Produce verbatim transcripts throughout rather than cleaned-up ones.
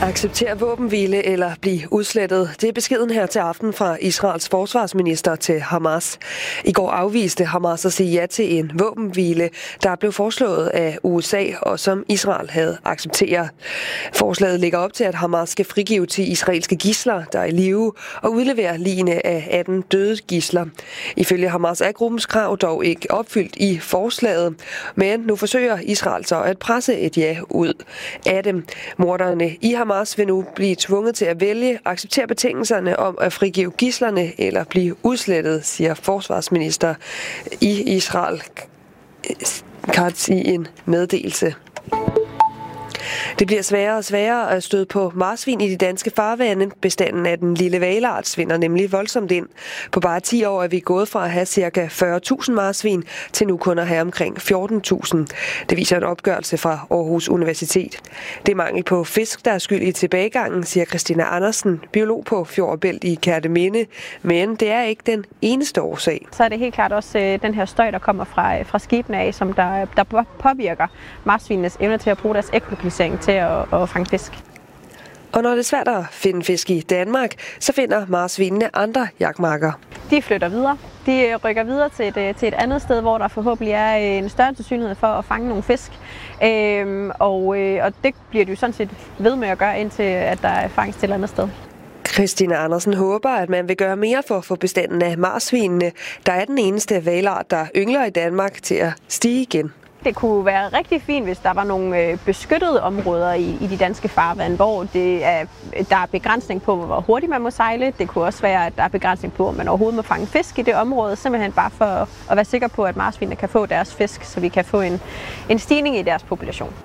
Acceptere våbenhvile eller blive udslettet. Det er beskeden her til aften fra Israels forsvarsminister til Hamas. I går afviste Hamas at sige ja til en våbenhvile, der blev foreslået af U S A og som Israel havde accepteret. Forslaget ligger op til, at Hamas skal frigive til israelske gidsler, der er i live, og udlevere ligene af atten døde gidsler. Ifølge Hamas er gruppens krav dog ikke opfyldt i forslaget, men nu forsøger Israel så at presse et ja ud af dem. Morderne i Hamas vil nu blive tvunget til at vælge, acceptere betingelserne om at frigive gidslerne eller blive udslettet, siger forsvarsminister i Israel Katz i en meddelelse. Det bliver sværere og sværere at støde på marsvin i de danske farvande. Bestanden af den lille hvalart svinder nemlig voldsomt ind. På bare ti år er vi gået fra at have ca. fyrre tusind marsvin til nu kun at have omkring fjorten tusind. Det viser en opgørelse fra Aarhus Universitet. Det er mangel på fisk, der er skyld i tilbagegangen, siger Christina Andersen, biolog på Fjord og Bælt i Kerteminde. Men det er ikke den eneste årsag. Så er det helt klart også den her støj, der kommer fra, fra skibene af, som der, der påvirker marsvinenes evne til at bruge deres æglokalisering til at, at fange fisk. Og når det er svært at finde fisk i Danmark, så finder marsvinene andre jagtmarker. De flytter videre. De rykker videre til et, til et andet sted, hvor der forhåbentlig er en større sandsynlighed for at fange nogle fisk. Øhm, og, øh, og det bliver de jo sådan set ved med at gøre, indtil at der er fangst til et andet sted. Christina Andersen håber, at man vil gøre mere for at få bestanden af marsvinene, der er den eneste hvalart, der yngler i Danmark, til at stige igen. Det kunne være rigtig fint, hvis der var nogle beskyttede områder i, i de danske farvande, hvor det er, der er begrænsning på, hvor hurtigt man må sejle. Det kunne også være, at der er begrænsning på, om man overhovedet må fange fisk i det område, simpelthen bare for at være sikker på, at marsvinene kan få deres fisk, så vi kan få en, en stigning i deres population.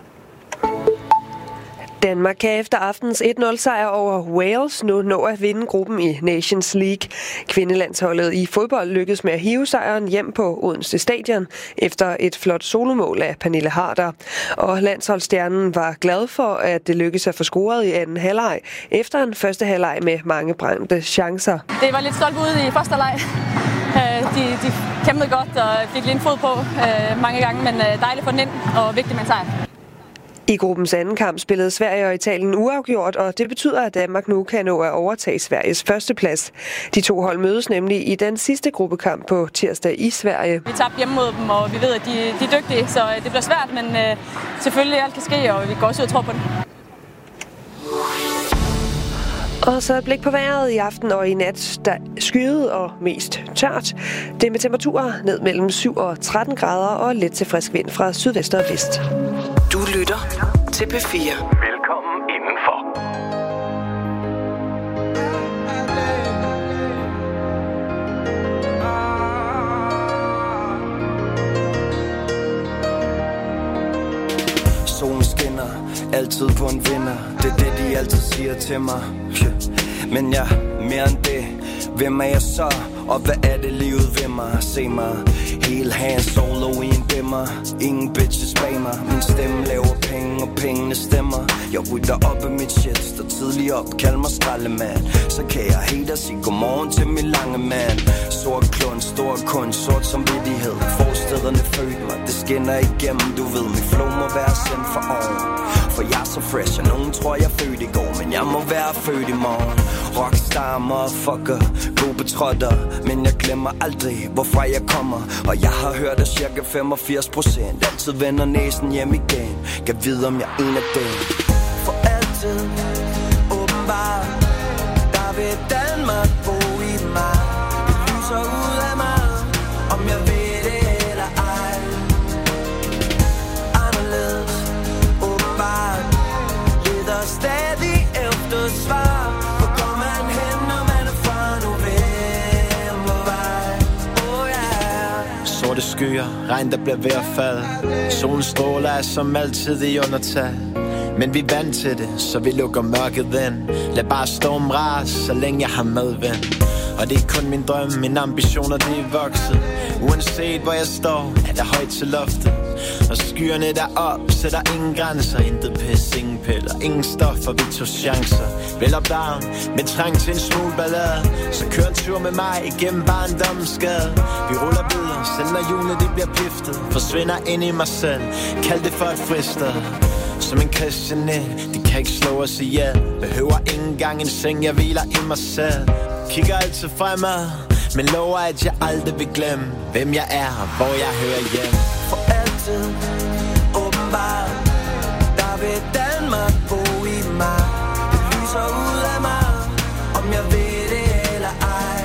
Danmark kan efter aftens et nul sejr over Wales nu nå at vinde gruppen i Nations League. Kvindelandsholdet i fodbold lykkedes med at hive sejren hjem på Odense Stadion efter et flot solomål af Pernille Harder. Og landsholdsstjernen var glad for, at det lykkedes at få scoret i anden halvleg efter en første halvleg med mange brændte chancer. Det var lidt stolt ude i første halvleg. De, de kæmpede godt og fik lige en fod på mange gange, men dejligt for den ind og vigtigt med en sejr. I gruppens anden kamp spillede Sverige og Italien uafgjort, og det betyder, at Danmark nu kan nå at overtage Sveriges førsteplads. De to hold mødes nemlig i den sidste gruppekamp på tirsdag i Sverige. Vi tabte hjemme mod dem, og vi ved, at de, de er dygtige, så det bliver svært, men øh, selvfølgelig alt kan ske, og vi går også ud og tror på det. Og så et blik på vejret i aften og i nat, der skyet og mest tørt. Det er med temperaturer ned mellem syv og tretten grader og let til frisk vind fra sydvest og vest. Du lytter til P fire. Velkommen indenfor. Solen skinner, altid på en vinder. Det er det, de altid siger til mig. Men jeg mere end det. Hvem er jeg så? Og hvad er det livet ved mig? Se mig helt hand solo i en dimmer. Ingen bitches bag mig. Min stemme laver penge, og pengene stemmer. Jeg rydder op af mit shit, står tidligt op, kald mig skraldemand. Så kan jeg helt at sige godmorgen til min lange mand. Sort klund, stor kun, sort som vittighed. Forstederne fødte mig, det skinner igennem. Du ved, min flow må være sendt for oven. For jeg er så fresh, og nogen tror jeg er født i går, men jeg må være født i morgen. Rockstar, motherfucker, globetrotter. Men jeg glemmer aldrig, hvorfra jeg kommer. Og jeg har hørt, at cirka femogfirs procent altid vender næsen hjem igen. Kan vide, om jeg er en af dem. For altid, åbenbart, der vil Danmark bo i mig. Det lyser ud af mig, om jeg ved det eller ej. Anderledes, åbenbart, leder stadig efter svar. Hvor går man hen, når man er fra novembervej? Oh yeah. Sorte skyer, regn der bliver ved at falde. Solens stråler er som altid i undertag. Men vi er vant til det, så vi lukker mørket ind. Lad bare storm rase, så længe jeg har medvind. Og det er kun min drøm, mine ambitioner, de er vokset. Uanset hvor jeg står, er der højt til loftet. Og skyerne der op, så der ingen grænser. Intet pis, ingen piller, ingen stoffer, vi tog chancer. Vel op down, med trang til en smule ballade. Så kør en tur med mig igennem barndommens skade. Vi ruller videre, selv når hjulene de bliver piftet. Forsvinder ind i mig selv, kald det for et fristed. som en kastanet. De kan ikke slå os ihjel. Behøver ikke engang en seng, jeg hviler i mig selv. Kigger altid fremad, men lover at jeg aldrig vil glemme hvem jeg er og hvor jeg hører hjem. For altid, åbenbart, der vil Danmark bo i mig. Det lyser ud af mig, om jeg ved det eller ej.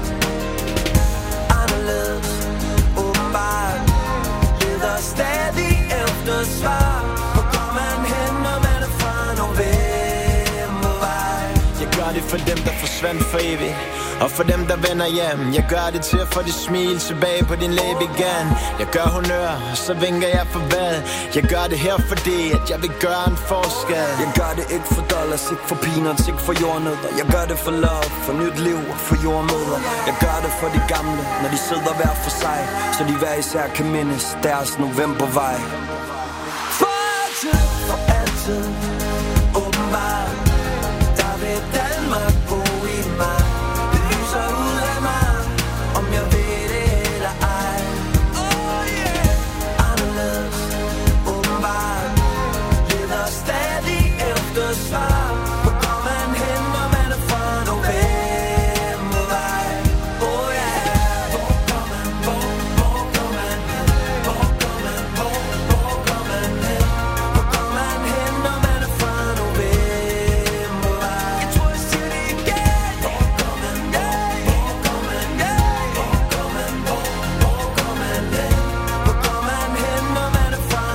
Anderledes, åbenbart, leder stadig efter svar. Hvor går man hen, når man er fra novembervej? Jeg gør det for dem, der forsvandt for evigt, og for dem, der vender hjem. Jeg gør det til at få det smil tilbage på din læbe igen. Jeg gør honør, så vinker jeg farvel. Jeg gør det her, fordi at jeg vil gøre en forskel. Jeg gør det ikke for dollars, ikke for peanuts, ikke for jordnødder. Jeg gør det for love, for nyt liv, for jordmødre. Jeg gør det for de gamle, når de sidder hver for sig, så de hver især kan mindes deres novembervej. For altid, for altid, åbenbart, der vil Danmark bo i mig. Det lyser ud af mig, om jeg ved det eller ej. Oh yeah! Anderledes, åbenbart, leder stadig efter svar. Hvor går man hen, når man er fra novembervej? Oh yeah! Hvor går man, hvor, hvor går man hen? Hvor går man, hvor, hvor går man hen? Hvor går man hen, når man er fra novembervej? Jeg tror, jeg siger det igen. Hvor går man, hvor, hvor går man hen? Hvor går man, hvor, hvor går man hen? Hvor går man hen, når man er fra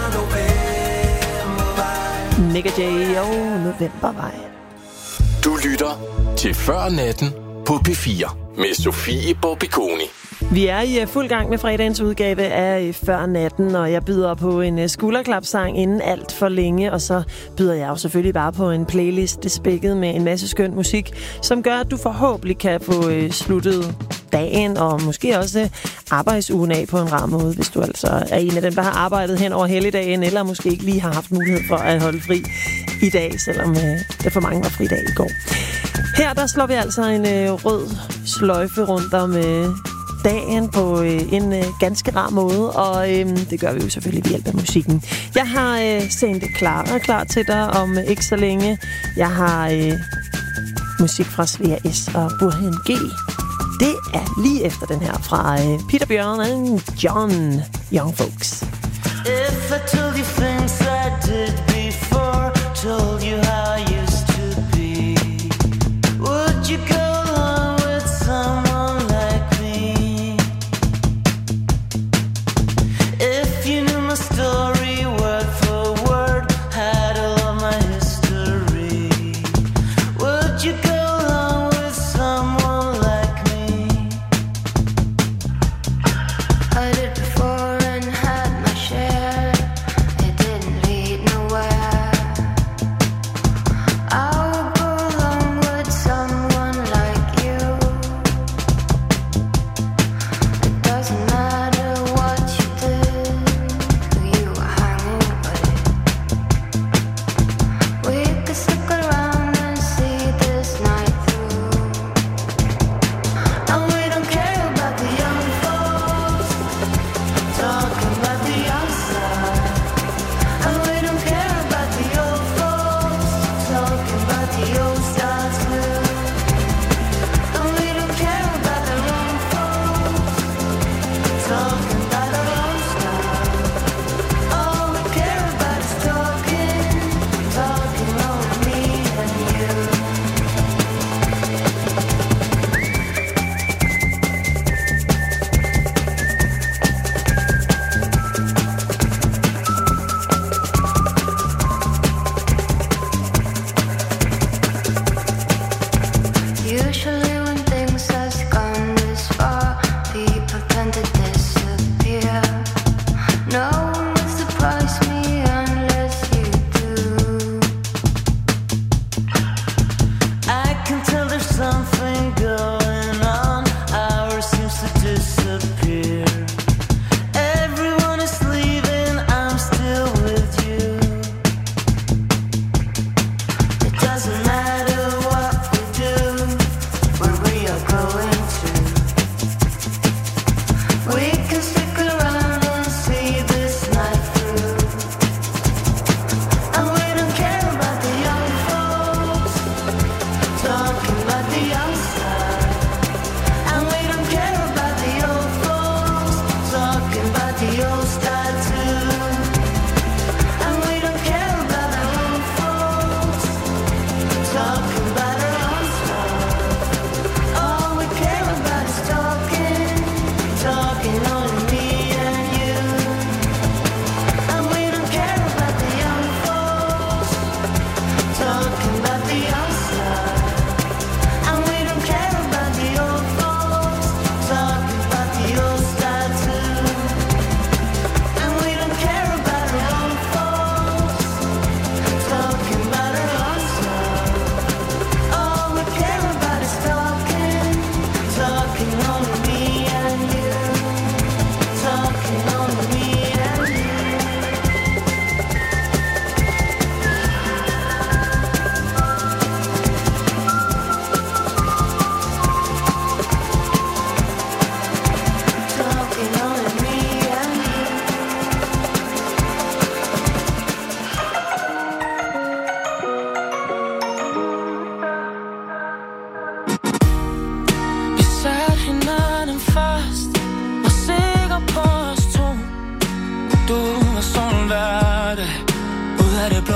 novembervej? Nick og Jay og Novembervej. Du lytter til Før Natten på P fire med Sofie Borbiconi. Vi er i fuld gang med fredagens udgave af Før Natten, og jeg byder på en skulderklapsang inden alt for længe, og så byder jeg jo selvfølgelig bare på en playlist spækket med en masse skøn musik, som gør, at du forhåbentlig kan få sluttet dagen, og måske også arbejdsugen af på en rar måde, hvis du altså er en af dem, der har arbejdet hen over helligdagen, eller måske ikke lige har haft mulighed for at holde fri i dag, selvom det for mange var fridag i går. Her der slår vi altså en øh, rød sløjfe rundt om øh, dagen på øh, en øh, ganske rar måde, og øh, det gør vi jo selvfølgelig ved hjælp af musikken. Jeg har øh, sendt Clara klar til dig om øh, ikke så længe. Jeg har øh, musik fra Svea S og Burhan G. Det er lige efter den her fra øh, Peter Bjørn og John Young Folks. If I told you things I did before, told you how I used to be, would you go along with someone like me? If you knew my story word for word, had all of my history, would you go along with someone like me? I did before and had my share. It didn't lead nowhere.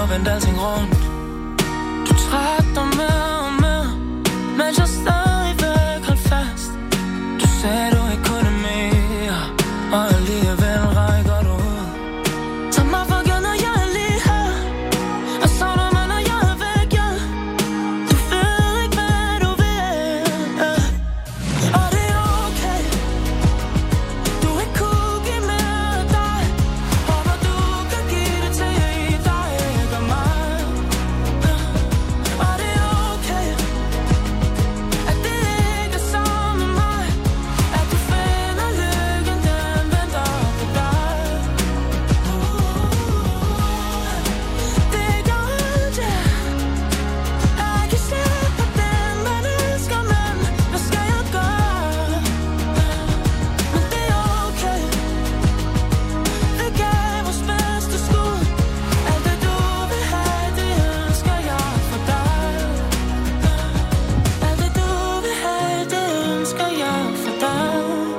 vendte alting rundt. Du trak dig mere og mere, mens jeg stadigvæk holdt fast. Du sagde du ikke kunne mere, og alligevel rækker du ud. Tag mig for givet, når jeg er lige her, og savner mig, når jeg er væk, ja. Du ved ikke, hvad du vil, ja. Og det er okay, du ikke kunne give mere af dig. Håber du kan give det til dig, ikke af mig, ja. Og det er okay, at det ikke er sammen med mig, at du finder lykken, den venter på dig. Det er godt, ja. Jeg kan se på den, man elsker, men hvad skal jeg gøre? Men det er okay, vi gav vores bedste skud. Alt det du vil have, det ønsker jeg for dig. Alt det du vil have, det ønsker jeg for dig.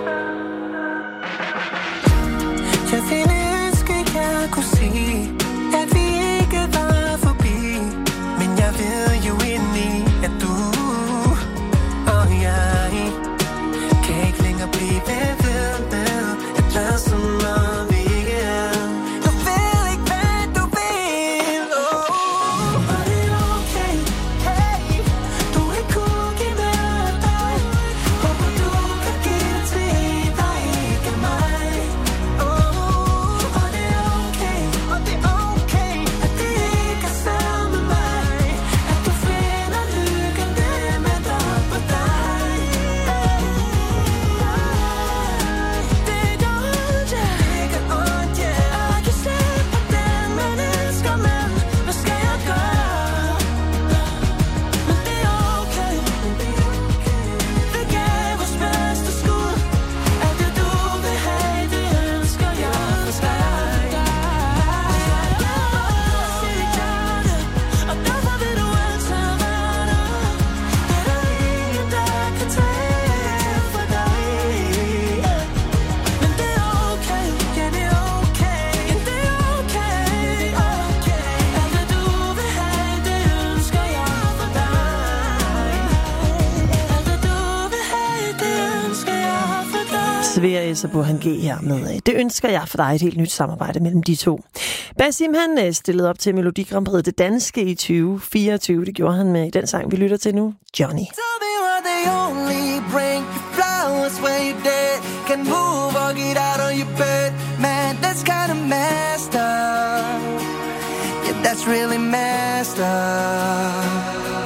Jeg ville ønske, jeg kunne sige, at vi ikke var forbi. Men jeg ved jo indeni, at du og jeg kan ikke længere blive ved med at lade som om vi ikke er. Du ved ikke, hvad du vil, oh. Og det er okay, hey, du ikke kunne give mere af dig. Håber du kan give det til dig, ikke mig, oh. Og det er okay, og det er okay, at det ikke er sammen med mig, at du finder lykken, den venter på dig. Det er godt, ja. Ikke ondt, ja. Jeg kan se på den, man elsker, men hvad skal jeg gøre? Men det er okay, vi gav vores bedste skud. Alt det du vil have, det ønsker jeg for dig. Og derfor vil du altid være der. Det er der ingen, der kan tage for dig. Men det er okay, ja det er okay, ja det er okay, okay. Alt det du vil have, det ønsker jeg for dig. Alt det du vil have, det ønsker jeg for dig. Sverige så på han G her med. Det ønsker jeg for dig, et helt nyt samarbejde mellem de to. Basim han øh, stillede op til Melodi Grand Prix Det Danske i tyve fireogtyve. Det gjorde han med den sang, vi lytter til nu, Johnny. Tell me why they only bring you flowers when you're dead. Can move or get out of your bed. Man, that's kinda messed up. Yeah, that's really messed up.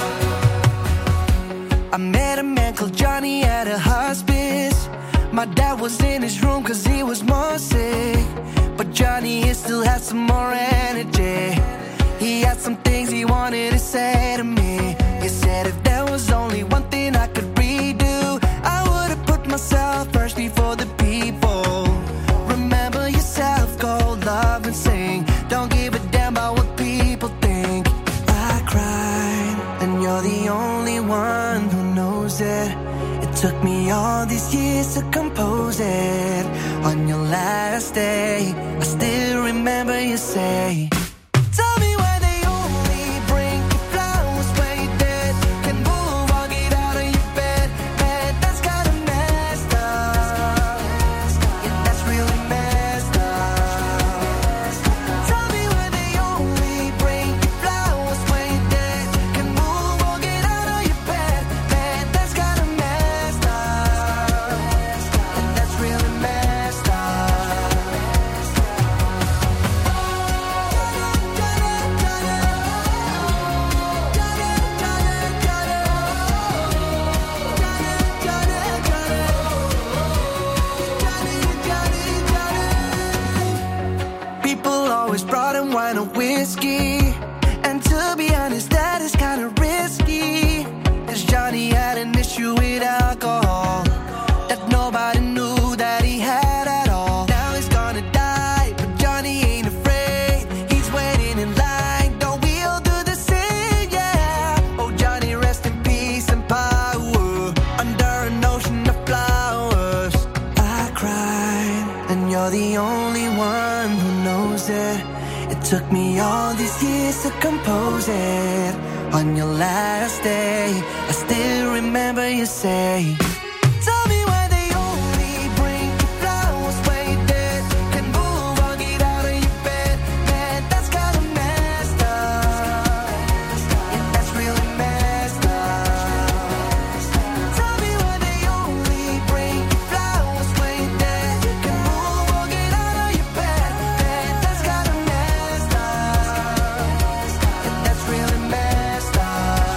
I met a man called Johnny at a hospice. My dad was in his room cause he was more sick. But Johnny, he still had some more energy. He had some things he wanted to say to me. He said if there was only one thing I could redo, I would have put myself first before the people. Remember yourself, go love and sing. Don't give a damn about what people think. I cried, and you're the only one who knows it. It took me all these years to compose it. On your last day, I still remember you say, tell me why they only bring you flowers when you're dead. Can move or get out of your bed. Man, that's kinda messed up. Yeah, that's really messed up. Tell me why they only bring you flowers when you're dead. Can move or get out of your bed. Man, that's kinda messed up. And that's really messed up. People always brought in wine or whiskey, and to be honest, that is kinda risky. Cause Johnny had an issue with alcohol that nobody knew that he had at all. Now he's gonna die, but Johnny ain't afraid. He's waiting in line, don't we all do the same, yeah. Oh Johnny, rest in peace and power, under an ocean of flowers. I cried, and you're the only one who knows it. It took me all these years managed to compose it. On your last day, I still remember you say, tell me why they only bring you flowers when you're dead. Can move on, get out of your bed. Man, that's kinda messed up. Yeah, that's really messed up. Tell me why they only bring you flowers when you're dead. Can move on, get out of your bed. Man, that's kinda messed up. Yeah, that's really messed up.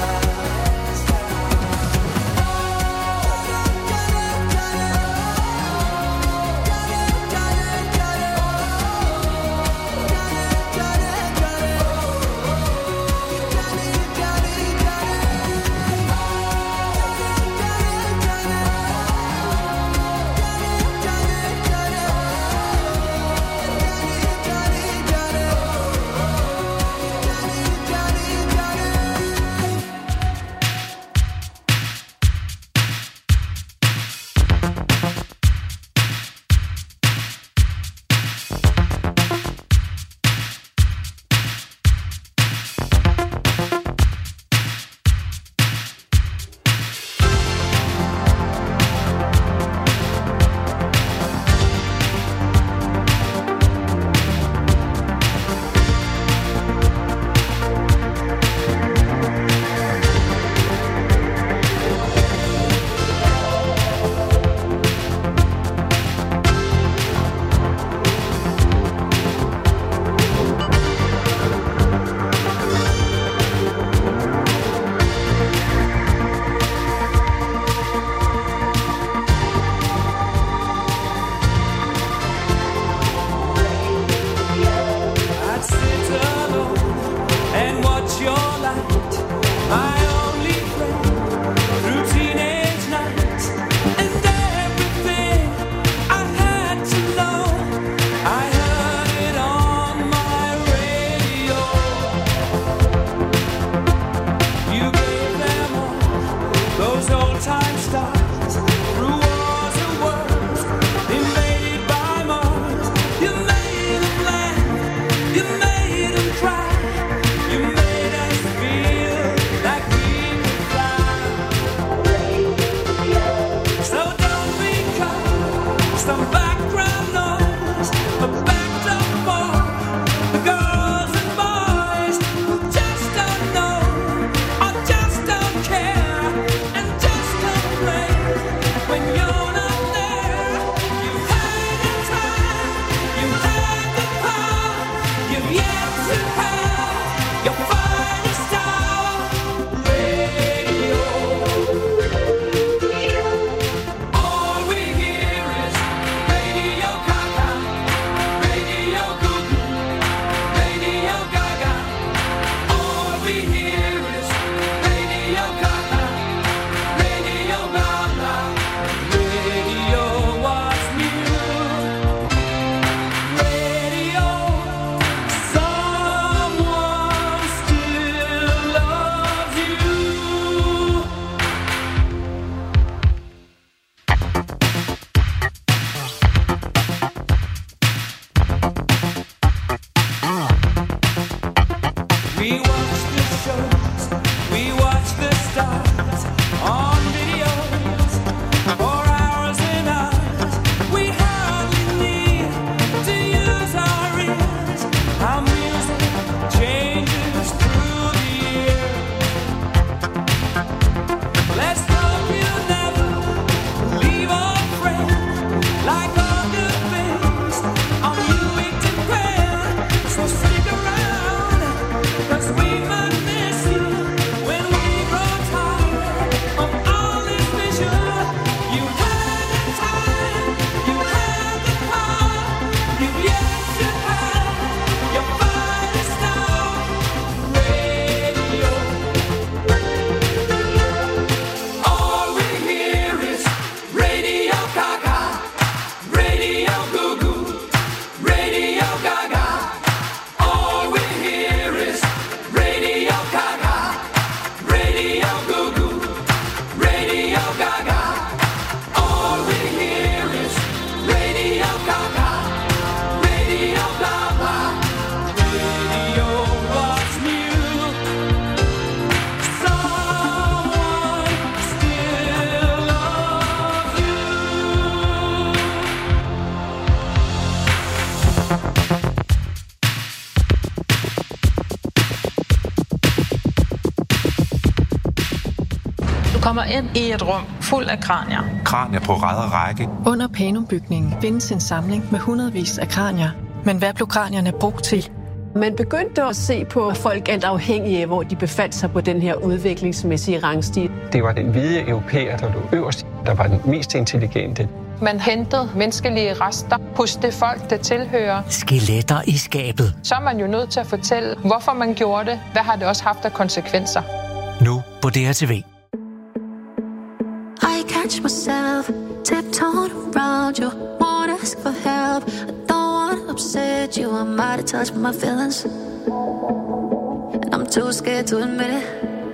I'd sit alone and watch your light, my only friend through teenage nights, and everything I had to know, I heard it on my radio. You gave them all those old time stars through wars and worlds invaded by Mars. You made them laugh, you made them cry, you made us feel like we could fly. So don't become some background noise, a backed up for the girls and boys who just don't know or just don't care and just complain when you're not there. You had the time, you had the power, you've yet to have your finest hour. Radio, all we hear is Radio Gaga, Radio Goo Goo, Radio Gaga. All we hear is Radio Gaga, Radio Gaga. Radio was new. Radio, someone still loves you. We watch the shows, we watch the stars on videos for hours and hours. We hardly need to use our ears. Our music changes through the year. Let's hope you never leave our friend like all good things on you we depend. So stick around, 'cause we might miss you when we grow tired of all this vision. You had the time, you had the power, you've yet to have your finest hour. Radio, all we hear is Radio Gaga, Radio Goo Goo, Radio Gaga. All we hear is Radio Gaga, Radio Goo Goo, Radio Gaga. All we hear is Radio Gaga, Radio Gaga. Radio was new. kommer ind i et rum fuld af kranier. Kranier på rad og række. Under Panum-bygningen findes en samling med hundredvis af kranier. Men hvad blev kranierne brugt til? Man begyndte at se på folk alt afhængige af, hvor de befandt sig på den her udviklingsmæssige rangstige. Det var den hvide europæer, der lå øverst, der var den mest intelligente. Man hentede menneskelige rester hos det folk, der tilhører. Skeletter i skabet. Så er man jo nødt til at fortælle, hvorfor man gjorde det. Hvad har det også haft af konsekvenser? Nu på D R T V. I catch myself tiptoeing around you, won't ask for help. I don't wanna upset you, I might have touched my feelings, and I'm too scared to admit it.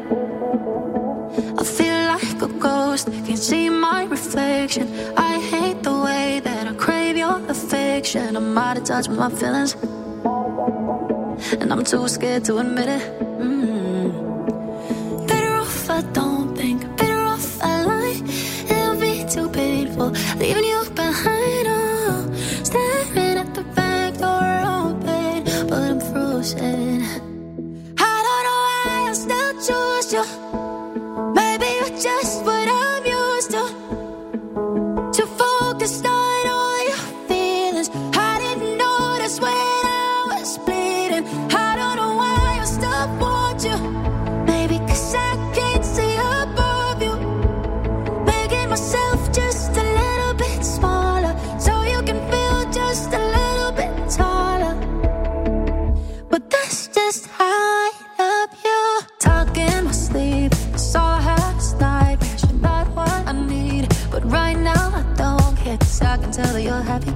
I feel like a ghost, can't see my reflection. I hate the way that I crave your affection. I might have touched my feelings, and I'm too scared to admit it. Mm. Better off I don't think, better off I lie. It'll be too painful, leaving you behind. Oh, staring at the back door open, but I'm frozen. I don't know why I still choose you. Maybe you're just what I'm used to. Too focused on all your feelings. I didn't notice when I was bleeding. I don't know why I still want you. Maybe 'cause I can't see above you. Making myself just a little bit smaller, so you can feel just a little bit taller. But that's just how I love you. Talk in my sleep, saw last night. You're not what I need, but right now I don't care, 'cause I can tell that you're happy.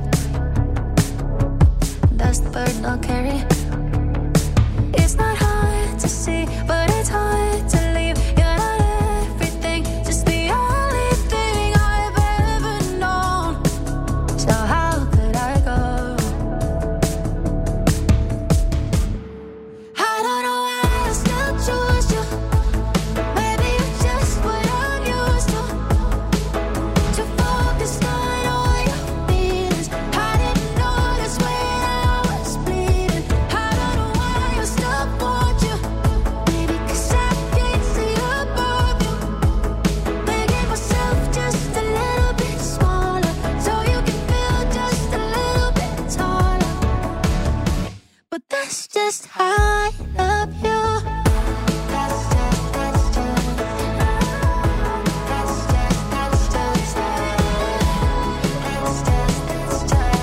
That's the burden I'll carry. It's not hard to see, but it's hard to leave. You're not everything, just the only thing I've ever known. So how could I go? I don't know why I still choose you. Maybe you're just what I'm used to. Too focused on all your feelings. I didn't notice when I was bleeding. I don't know why I still want you. Maybe 'cause I can't see above you. Making myself just a little bit smaller, so you can feel just a little bit taller. But that's just how I love you. That's just, that's just, that's just, that's just, that's just, that's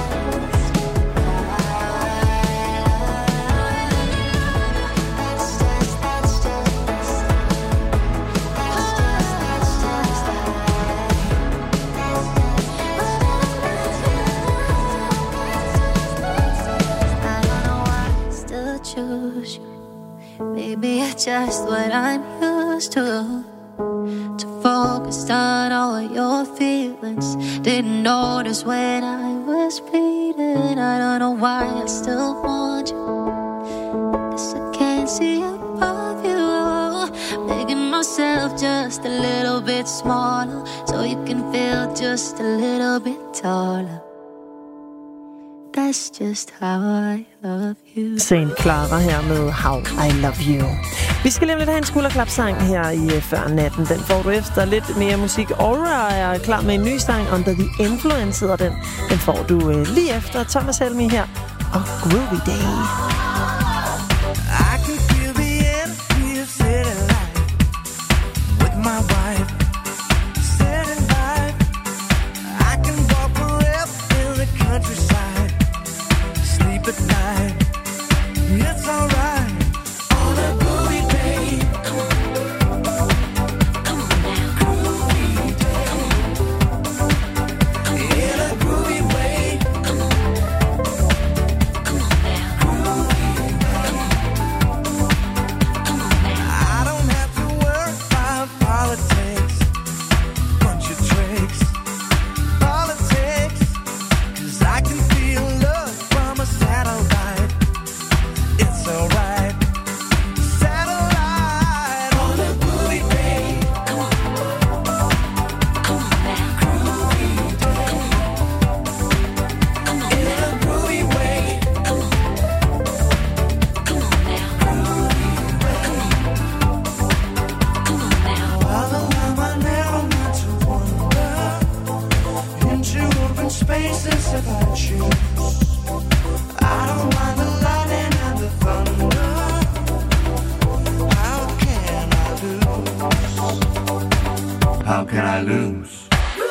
I don't know why I still choose you. Maybe it's just what I'm used to. To focus on all your feelings. Didn't notice when I was bleeding. I don't know why I still want you, 'cause I can't see above you. Making myself just a little bit smaller, so you can feel just a little bit taller. That's just how I love you. Saint Clara her med How I Love You. Vi skal nemlig have en skulderklapsang her i Før Natten. Den får du efter lidt mere musik. Aura er klar med en ny sang, Under the Influence hedder den. Den får du uh, lige efter Thomas Helmi her og Groovy Day. I can feel the energy of city life with my wife, sitting by. I can walk forever in the countryside, sleep at night, it's alright. On a groovy day, come on, come on now, groovy day, in a groovy way, come on, come on now, groovy. How can I lose?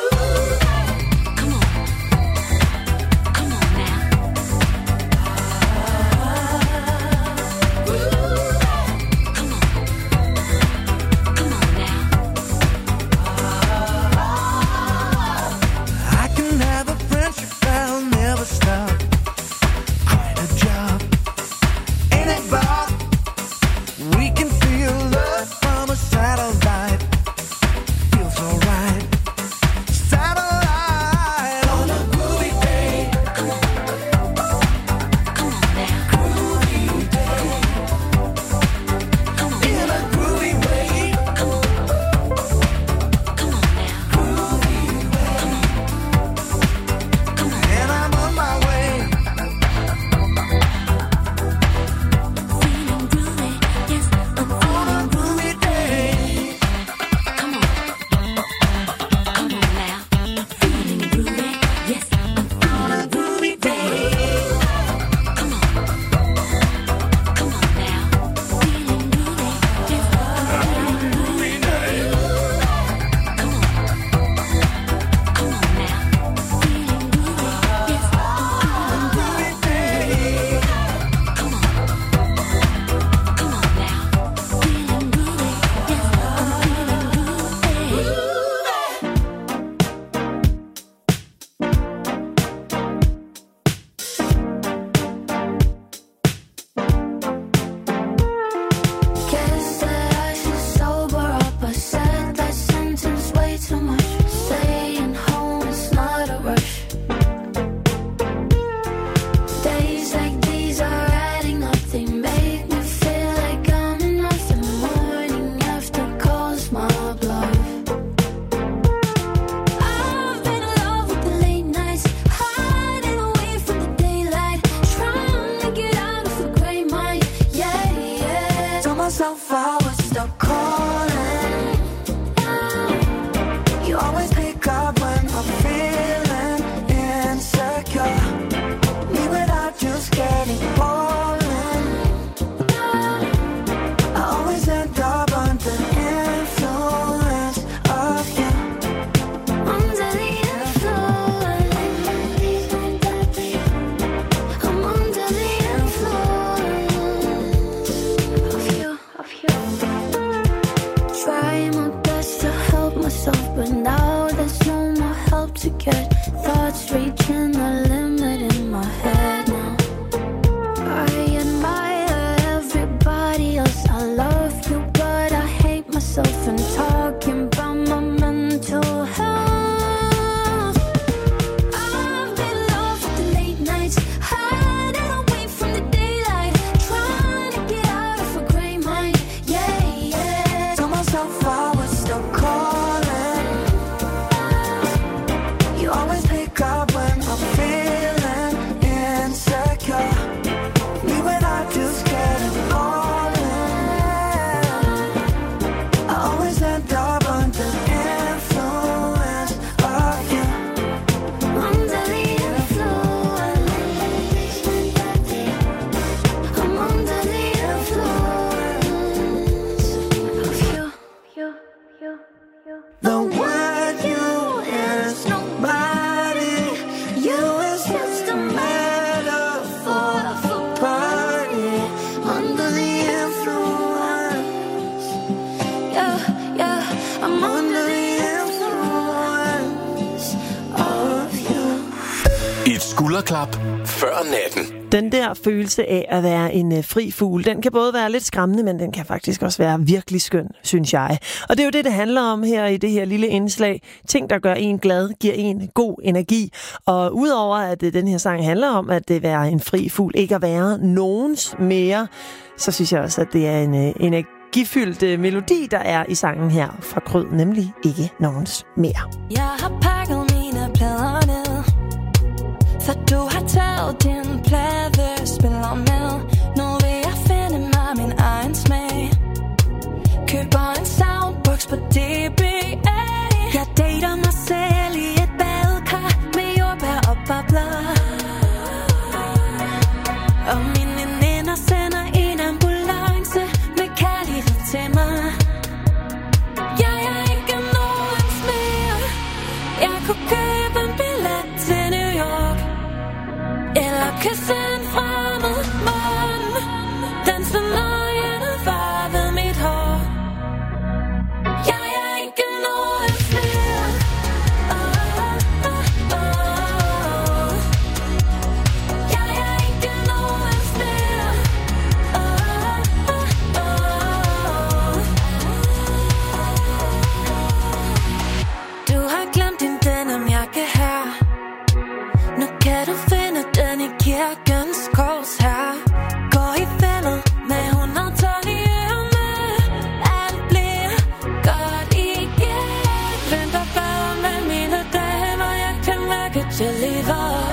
Skulderklap før natten. Den der følelse af at være en øh, fri fugl, den kan både være lidt skræmmende, men den kan faktisk også være virkelig skøn, synes jeg. Og det er jo det, det handler om her i det her lille indslag. Ting, der gør en glad, giver en god energi. Og udover at øh, den her sang handler om at det være en fri fugl, ikke at være nogens mere, så synes jeg også, at det er en øh, energifyldt øh, melodi, der er i sangen her fra Krød, nemlig Ikke Nogens mere. Jeg har pakket mine plader ned, så du har taget din pladespiller med. Nu vil jeg finde mig min egen smag. Køber en soundbox på D B A. Jeg dater mig selv i et badekar med jordbær og bobler. Og mine veninder sender en ambulance med kærlighed til mig. Jeg er ikke nogen kunne købe en billet til New York, eller kysse en fremmed mund, danse nøgen og farve mit hår. Jeg er ikke noget flere. Oh, oh, oh. Jeg er ikke noget flere. Oh, oh, oh. Du har glemt din denimjakke her. Nu kan du finde den i kirkens kors her. Går i fældet med hundrede ton i ørerne. Alt bliver godt igen. Venter bare med mine damer, jeg kan mærke til livet.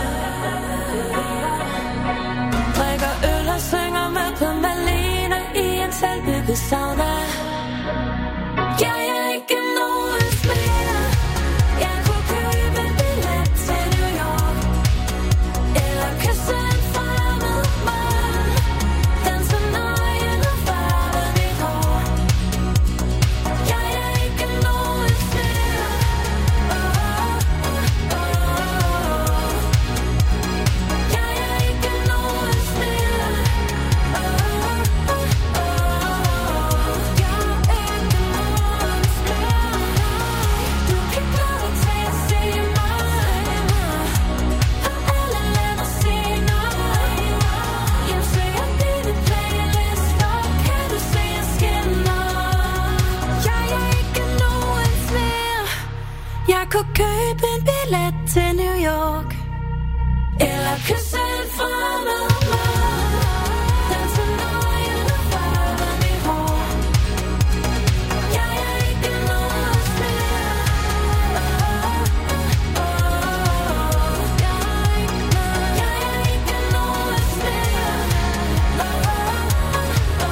Drikker øl og synger med på Malene i en selvbygget sauna. Jeg er ikke nogen flere. Jeg kunne købe en billet til New York, eller kysse en fremmed mand, danse nøgen og farve mit hår. Jeg er ikke nogen flere. Oh, oh, oh. Jeg er ikke nogen flere. Oh, oh, oh. Jeg er ikke nogen flere. Du kan klare dig til at se mig, og alle lader sige nej. Jeg ser dine playlister, kan du se jeg skinner. Jeg er ikke nogen flere. Jeg kunne købe en billet til New York, eller kysse en fremmed mand, danse nøgen og farve mit hår. Jeg er ikke nogen flere. Oh, oh, oh. Jeg er ikke nogen. Jeg er ikke nogen flere. Oh, oh,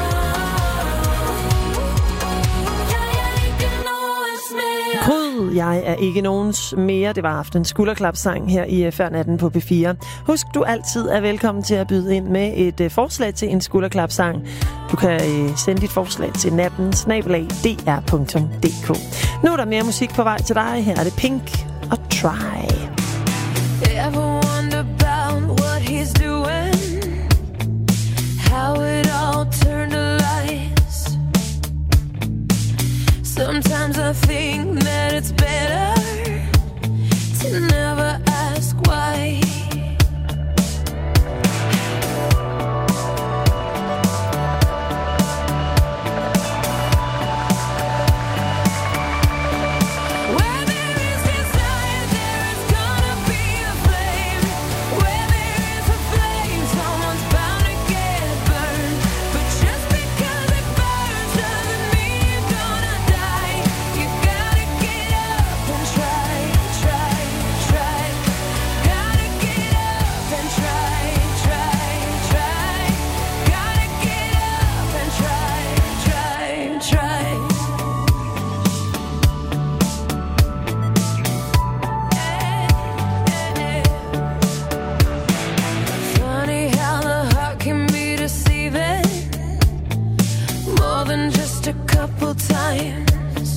oh. Jeg er ikke nogen flere. Kryd, jeg er ikke nogens mere. Det var aftens skulderklapsang her i Før Natten på P fire. Husk, du altid er velkommen til at byde ind med et uh, forslag til en skulderklapsang. Du kan uh, sende dit forslag til natten snabel-a d r punktum d k. Nu er der mere musik på vej til dig. Her er det Pink og Try. Ever wonder about what he's doing? How it all turned to lies. Sometimes I think that it's better to never ask why. Where there is desire, there is gonna be a flame. Where there is a flame, someone's bound to get burned. But just because it burns doesn't mean you're gonna die. You gotta get up and try, try, try. Gotta get up and try, try, try. Gotta get up and try, try, try. Funny how the heart can be deceiving, more than just a couple times.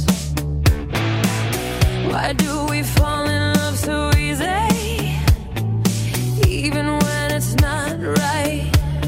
Why do we fall in love so easy, even when it's not right?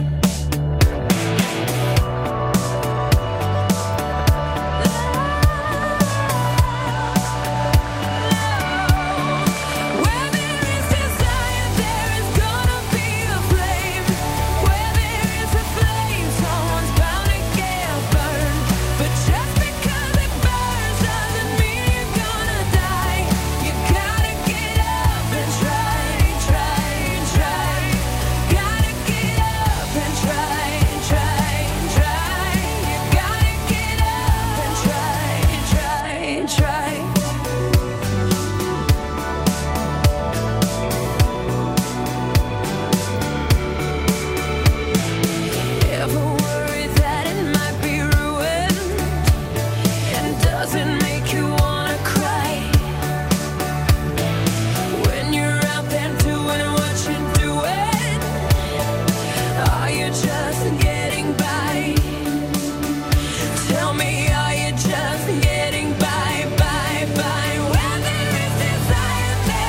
Where there is desire, there is gonna be a flame. Where there is a flame, someone's bound to get burned. But just because it burns doesn't mean you're gonna die. You gotta get up and try, try, try. Gotta get up and try, try, try. You gotta get up and try, try, try. Ever worry that it might be ruined, and does it make you wanna cry? When you're out there doing what you're doing, are you just getting by? Tell me, are you just getting by, by, by? Where there is desire,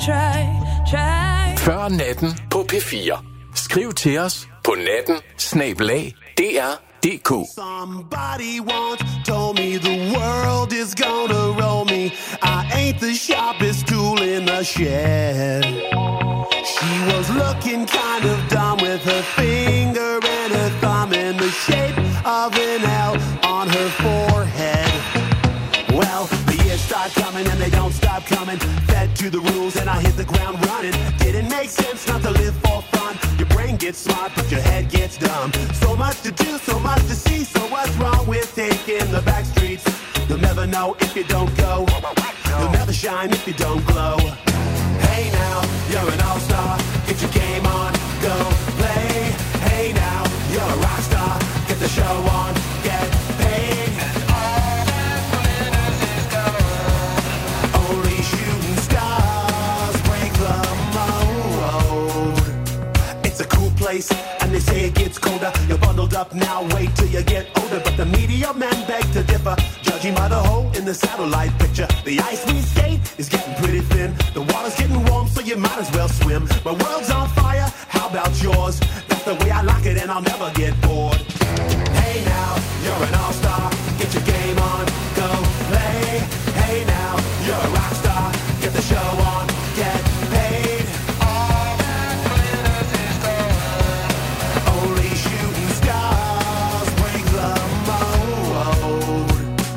try, try. Før natten på P fire. Skriv til os på natten snabel-a d r punktum d k. Somebody once told me the world is gonna roll me. I ain't the sharpest tool in the shed. She was looking kind of dumb with her finger and her thumb in the shape of an L on her forehead. Well, the years start coming and they don't stop coming. Fed to the rules and I hit the ground running. Didn't make sense not to live for fun. Your brain gets smart but your head gets dumb. So much to do, so much to see. So what's wrong with taking the back streets? You'll never know if you don't go. You'll never shine if you don't glow. Hey now, you're an all-star. Get your game on, go play. Hey now, you're a rock star. Get the show on, get paid. All that glitters is gold. Only shooting stars break the mold. It's a cool place, and they say it gets colder. You're bundled up now, wait till you get older. But the media men beg to differ, judging by the hole in the satellite picture. The ice we skate is getting pretty thin. The water's getting warm, so you might as well swim. My world's on fire, how about yours? That's the way I like it, and I'll never get bored. Hey now, you're an all-star. Get your game on, go play. Hey now, you're a rock star. Get the show on, get paid. All that glitters is gold. Only shooting stars break the mold.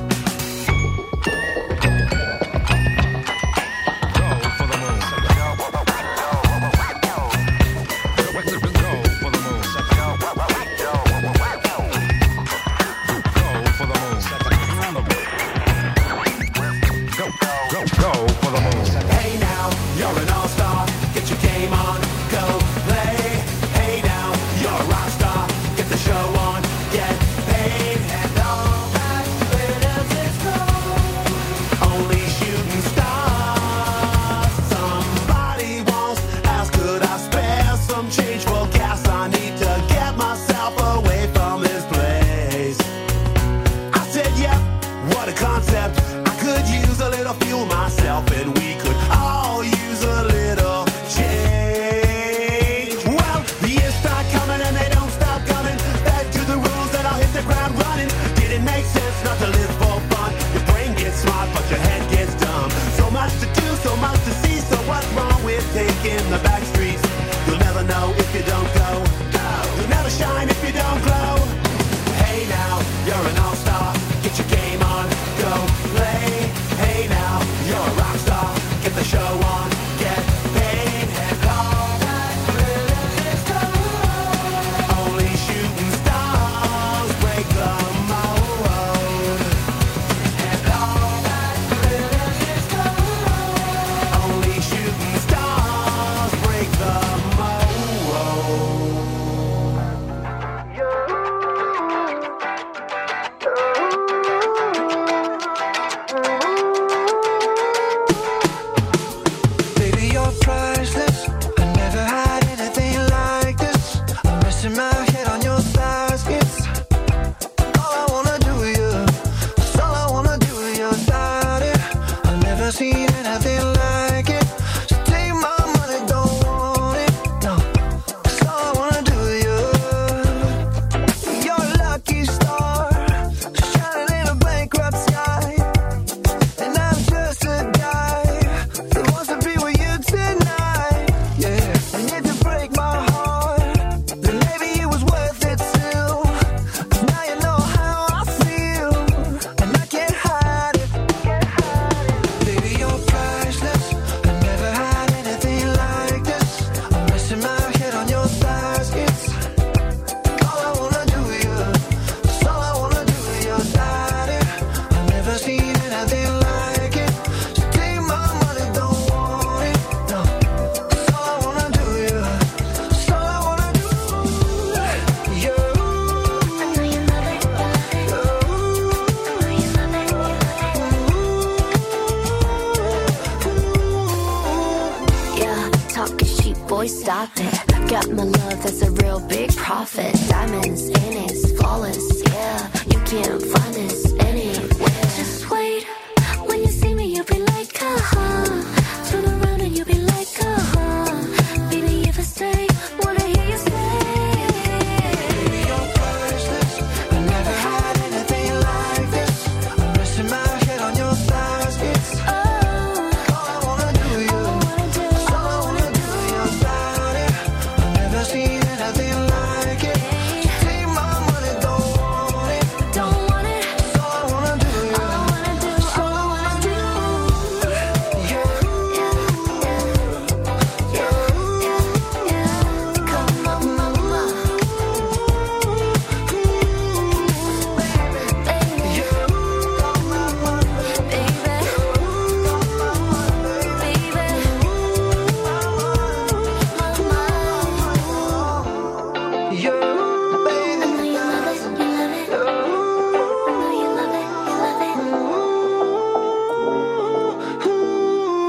Stop it. Got my love, that's a real big profit. Diamonds in it, flawless, yeah. You can't find this anywhere. Just wait, when you see me, you'll be like, uh-huh. Turn around and you'll be like,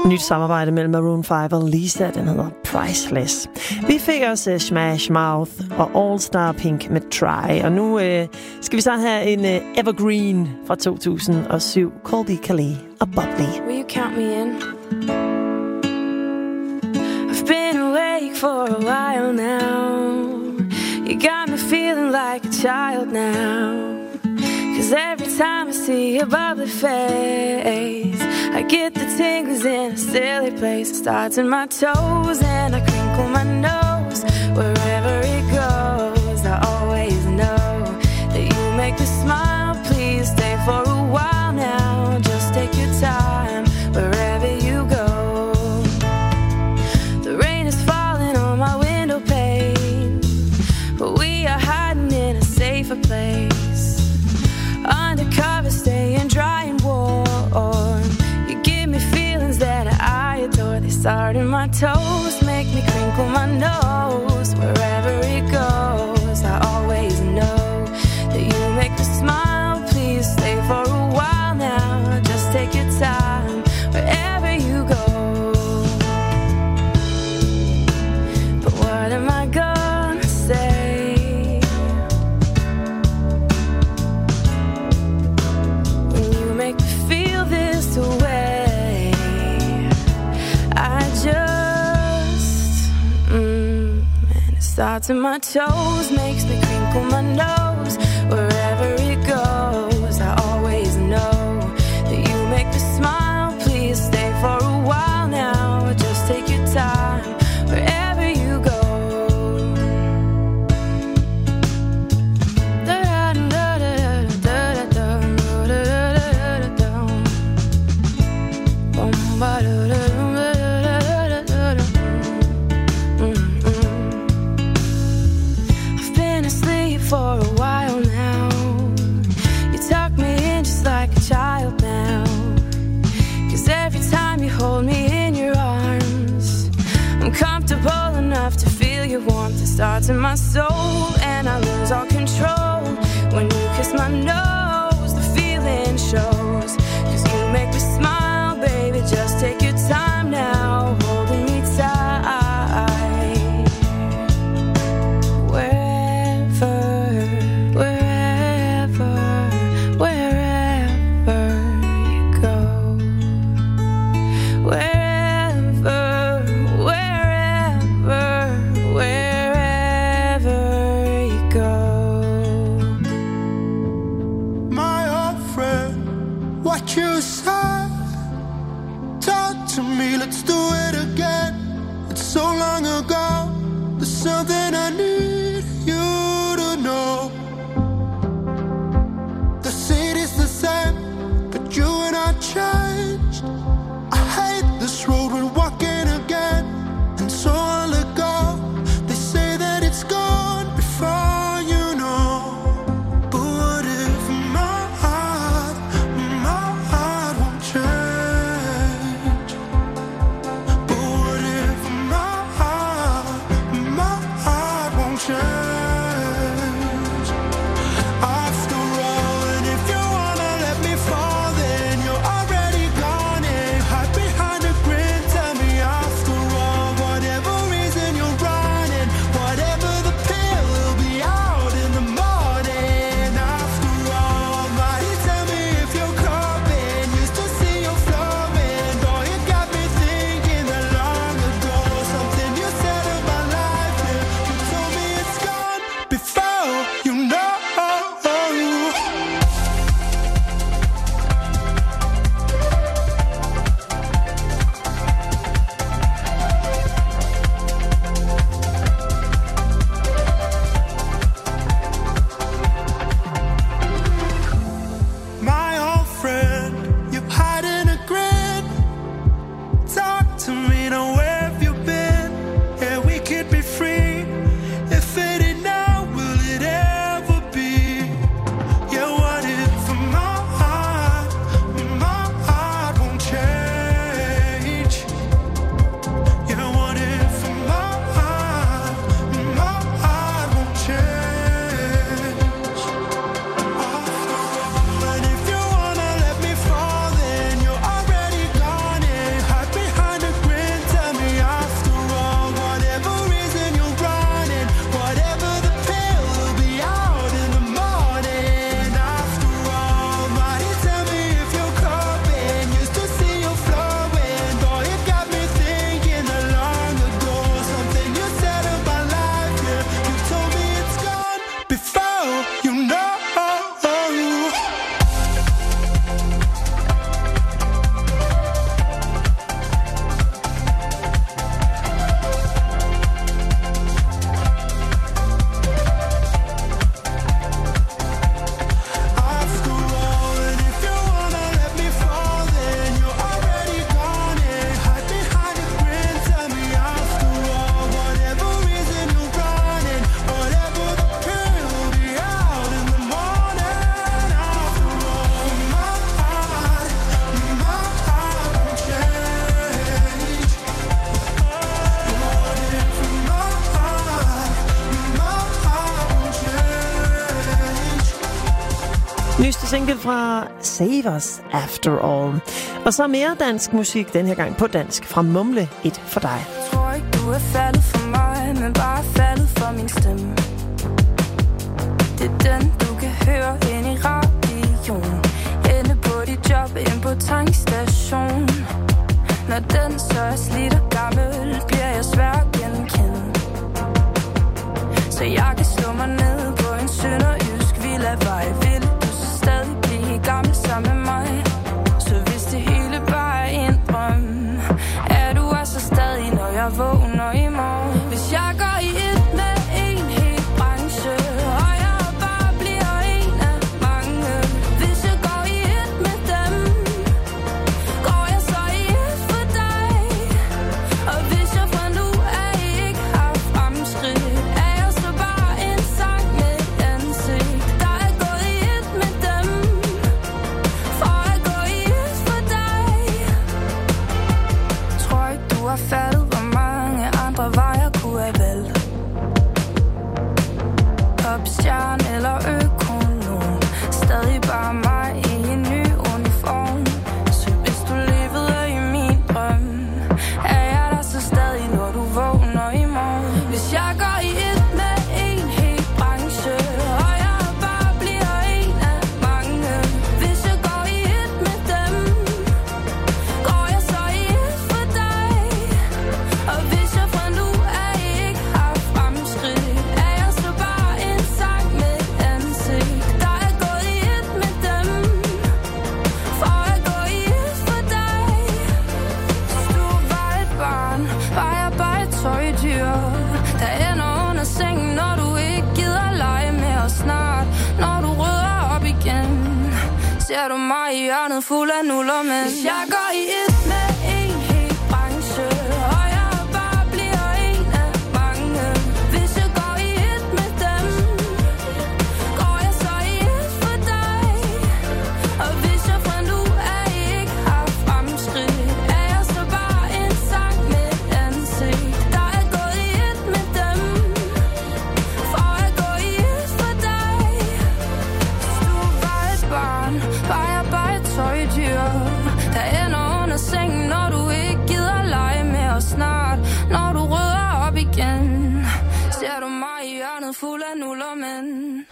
Nyt samarbejde mellem Maroon fem og Lisa, den hedder Priceless. Vi fik også uh, Smash Mouth og All Star Pink med Try, og nu uh, skal vi så have en uh, Evergreen fra to tusind og syv, Colby Calais og Bubbly. Will you count me in? I've been awake for a while now. You got me feeling like a child now. Cause every time I see your bubbly face, I get the tingles in a silly place. It starts in my toes and I crinkle my nose. Wherever it goes, I always know that you make me smile. Please stay for a while now. Just take your time wherever you go. The rain is falling on my window pane, but we are hiding in a safer place. Undercover, staying dry and warm. You give me feelings that I adore. They start in my toes, make me crinkle my nose. Wherever it goes, I always know that you make me smile. Please stay for a while now. Just take your time wherever you go. But what am I gonna say? Away. I just mm, and it starts in my toes, makes me crinkle my nose. Wherever it goes, I always know that you make me smile. Please stay for a while now. Just take your time wherever you go. I've been asleep for a while now. You tuck me in just like a child now. Cause every time you hold me in your arms, I'm comfortable enough to feel your warmth. It starts in my soul and I lose all control. When you kiss my nose, the feeling shows. Cause you make me smile, baby, just take your time now, holding me tight. Wherever, wherever, wherever you go. Wherever, wherever, wherever you go. My old friend, what you say? Talk to me, let's do it again. It's so long ago. There's something I need you to know. The city's the same, but you and I changed. I hate this road we're walking again, and so I'll let go. They say that it's gone before you know. But what if my heart, my heart won't change? But what if my heart single fra Save Us After All. Og så mere dansk musik, den her gang på dansk, fra Mumle, et for dig. Jeg tror ikke, du er faldet for mig, men bare faldet for min stemme. Det er den, du kan høre ind i radioen. Inde på dit job, ind på tankstation. Når den så er slidt og gammel, bliver jeg svær at genkende. Så jeg kan slå mig ned på en sønderjysk villavej. Vil du så stadig blive gammel sammen med mig? Så hvis det hele bare er en drøm, er du altså stadig, når jeg vågner i morgen. Hvis jeg går i et med en hel branche, og jeg bare bliver en af mange. Hvis jeg går i et med dem, går jeg så i et for dig. Og hvis jeg fra nu af ikke har fremskridt, er jeg så bare en sang med et ansigt. Der er gået i et med dem, for at gå i et for dig. Tror ikke du har fattet, hvor mange andre veje kunne have valgt. Popstjerne eller økonom, stadig bare mig i en ny uniform. Så hvis du levede i min drøm, er jeg der så stadig, når du vågner i morgen. Hvis jeg går i et med en hel branche, og jeg bare bliver en af mange. Hvis jeg går i et med dem, går jeg så i et for dig. Og hvis jeg fra nu af ikke har fremskridt, er jeg så bare en sang med et ansigt. Der er gået i et med dem, for at gå i et for dig. Hvis du var et barn, var jeg bare et tøjdyr, der ender under sengen, når du ikke gider lege med os snart. Når du rydder op igen, ser du mig i hjørnet fuld af nuller, men hvis jeg går i et med en hel branche, og jeg bare bliver en af mange. Hvis jeg går i et med dem, går jeg så i et for dig. Og hvis jeg fra nu af ikke har fremskridt, er jeg så bare en sang med et ansigt. Der er gået i et med dem, for at gå i et for dig. Hvis du var et barn, var jeg bare et tøjdyr, der ender under sengen, når du ikke gider lege med os snart. Når du rydder op igen, ser du mig i hjørnet fuld af nuller, men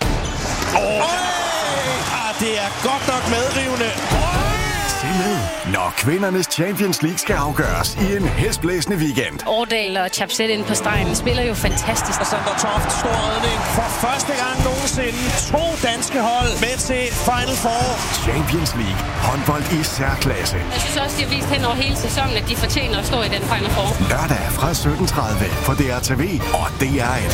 Ah, det er godt nok medrivende. Se med, når kvindernes Champions League skal afgøres i en hæsblæsende weekend. Årdal og Chapsette inde på stregen spiller jo fantastisk. Og Sander Toft, stor redning. For første gang nogensinde to danske hold med til Final Four. Champions League. Håndbold i særklasse. Jeg synes også, de har vist hen over hele sæsonen, at de fortjener at stå i den Final Four. Lørdag fra sytten tredive på D R T V og D R et.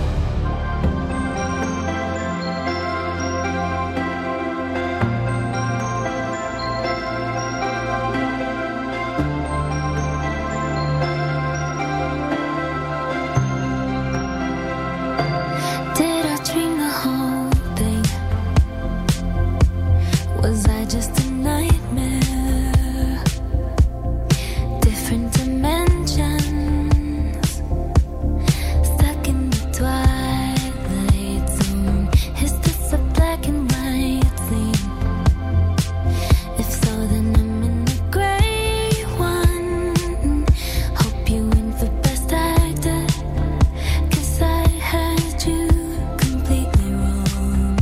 Did I dream the whole thing? Was I just a nightmare? Different dimensions, stuck in the twilight zone. Is this a black and white scene? If so, then I'm in the gray one. Hope you win for best actor, 'cause I had you completely wrong.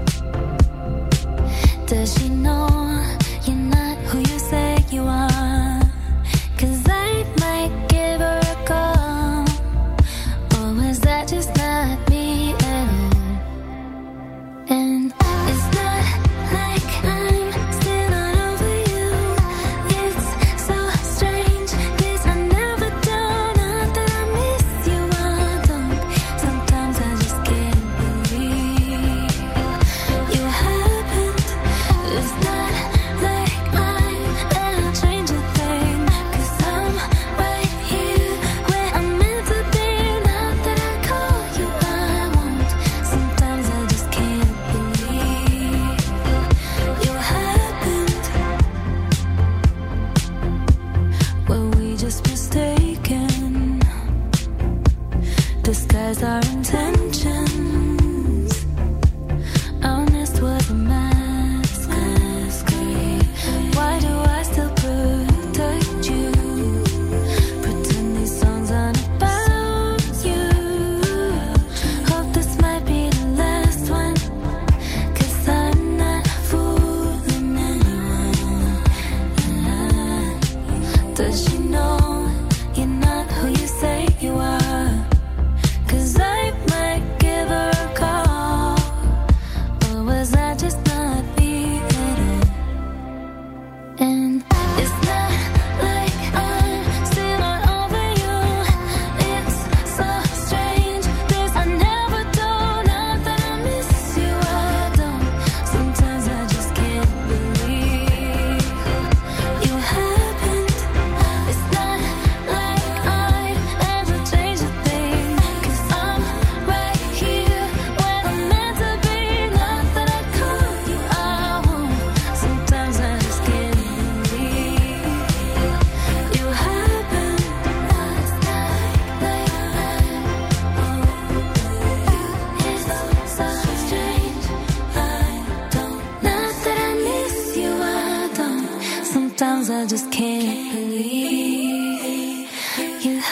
Does she know you're not who you say you are? 'Cause I might give her a call. Or was that just not me at all? And it's not like I'm still not over you. It's so strange, 'cause I never do. Not that I miss you, I don't. Sometimes I just can't believe you happened. It's not like I'm gonna change a thing, 'cause I'm right here where I'm meant to be. Not that I call you, I won't. Sometimes I just can't believe you happened. Were we just mistaken? Disguise our intentions. Honest was a match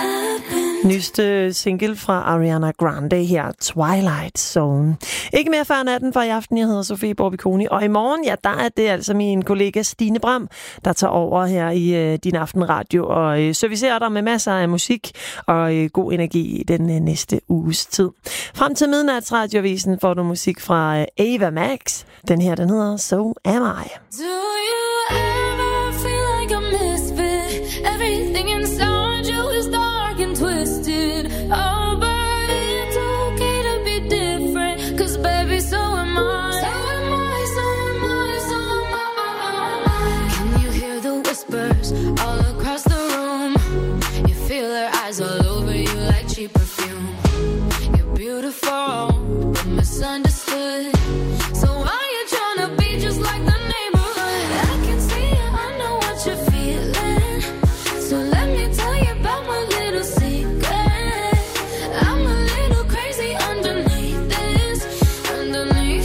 Nyeste single fra Ariana Grande her, Twilight Zone. Ikke mere før natten for i aften. Jeg hedder Sofie Borbiconi, og i morgen, ja, der er det altså min kollega Stine Bram, der tager over her i øh, din aftenradio og øh, servicerer dig med masser af musik og øh, god energi i den øh, næste uges tid. Frem til midnatsradiovisen får du musik fra øh, Ava Max. Den her, den hedder So Am I. Do you ever feel like a misfit? Everything inside you is dark and twisted. Oh, but it's okay to be different. Cause baby, so am I. So am I, so am I, so am I. Can you hear the whispers all across the room? You feel their eyes all over you like cheap perfume. You're beautiful, but misunderstood. So why you tryna be just like the neighborhood? I can see it, I know what you're feeling. So let me tell you about my little secret. I'm a little crazy underneath this, underneath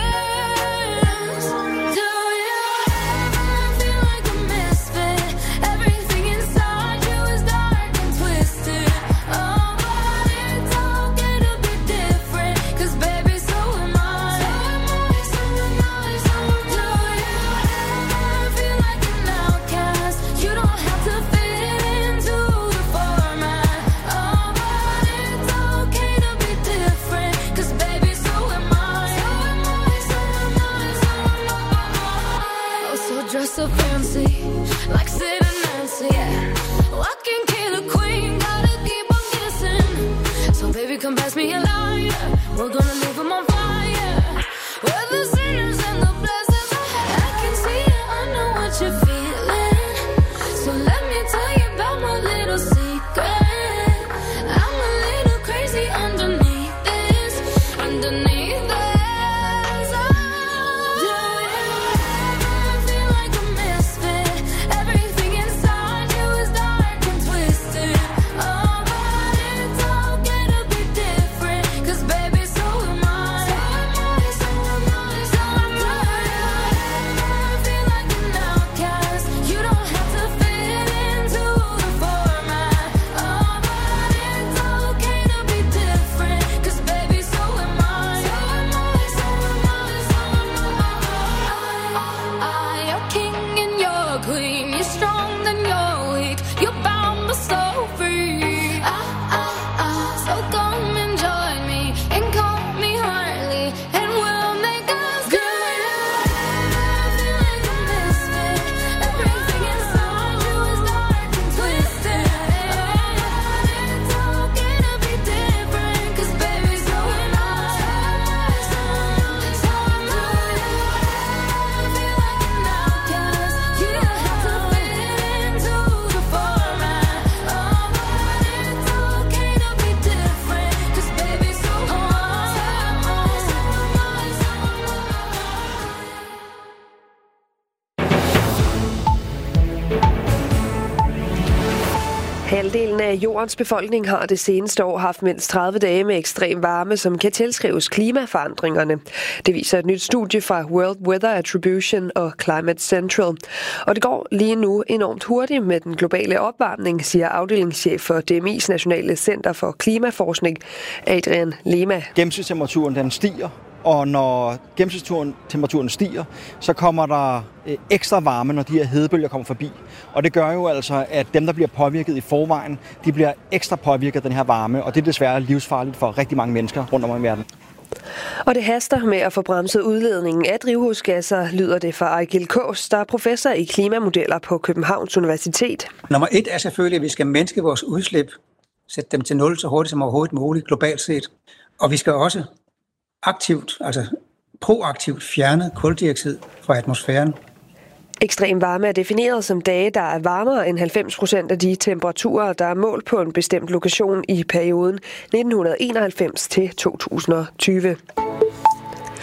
this. Do you ever feel like a misfit? Everything inside you is dark and twisted. Oh, but it's okay to be different. Cause baby, so am I. So am I, so am I, so do you ever feel like an outcast? You don't have to fit into the format. Oh, but it's okay to be different. Cause baby, so am I. So am I, so am I, so am I. Oh, so dress so fancy, like Sid and Nancy. Walking killer queen, gotta keep on kissing. So baby, come pass me a lighter. We're gonna leave 'em on fire. We're the sinners and the blessings. I can see it, I know what you're feeling. So let me tell you about my little secret. I'm a little crazy underneath this, underneath this. Oh, do you ever feel like a misfit? Everything inside you is dark and twisted. Oh, but it's okay to be different. Cause baby, so am I. So am I, so am I, so am I. Do you ever feel like an outcast? You don't have to fit into the format. Oh, but it's okay to be different. Cause baby, so am I. So am I, so am I, so am I. You're king and you're queen. You're strong and you're weak. You're bound but so free. Ah, ah, ah. So come and join me and call me Harley, and we'll make us good. Feel like a misfit. Everything inside you is dark and twisted. It's okay to be different. Cause baby, so am I. So am I, so am I. Feel like an outcast. You don't have to fit into the format. Oh, but it's okay to be different. Cause baby, so am I. So am I, so am I, so Halvdelen af jordens befolkning har det seneste år haft mindst tredive dage med ekstrem varme, som kan tilskrives klimaforandringerne. Det viser et nyt studie fra World Weather Attribution og Climate Central. Og det går lige nu enormt hurtigt med den globale opvarmning, siger afdelingschef for D M I's Nationale Center for Klimaforskning, Adrian Lema. Gennemsnitstemperaturen den stiger, og når gennemsnitstemperaturen stiger, så kommer der øh, ekstra varme, når de her hedebølger kommer forbi. Og det gør jo altså, at dem, der bliver påvirket i forvejen, de bliver ekstra påvirket af den her varme, og det er desværre livsfarligt for rigtig mange mennesker rundt om i verden. Og det haster med at få bremset udledningen af drivhusgasser, lyder det fra Ejgil Kaas, der er professor i klimamodeller på Københavns Universitet. Nummer et er selvfølgelig, at vi skal mindske vores udslip, sætte dem til nul så hurtigt som overhovedet muligt globalt set. Og vi skal også aktivt, altså proaktivt fjerne kuldioxid fra atmosfæren. Ekstrem varme er defineret som dage, der er varmere end halvfems procent af de temperaturer, der er målt på en bestemt lokation i perioden nitten enoghalvfems til to tusind og tyve.